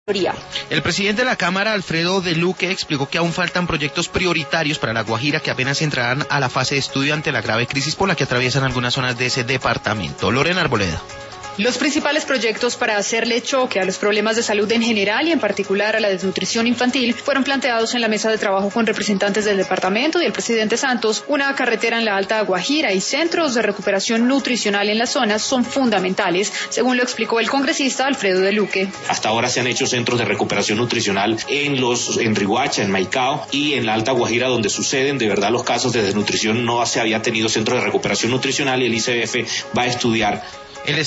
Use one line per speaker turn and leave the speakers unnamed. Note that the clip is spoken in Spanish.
El presidente de la Cámara, Alfredo de Luque, explicó que aún faltan proyectos prioritarios para La Guajira que apenas entrarán a la fase de estudio ante la grave crisis por la que atraviesan algunas zonas de ese departamento. Lorena Arboleda.
Los principales proyectos para hacerle choque a los problemas de salud en general y en particular a la desnutrición infantil fueron planteados en la mesa de trabajo con representantes del departamento y el presidente Santos. Una carretera en la Alta Guajira y centros de recuperación nutricional en las zonas son fundamentales, según lo explicó el congresista Alfredo de Luque.
Hasta ahora se han hecho centros de recuperación nutricional en Riohacha, en Maicao y en la Alta Guajira, donde suceden de verdad los casos de desnutrición. No se había tenido centro de recuperación nutricional y el ICBF va a estudiar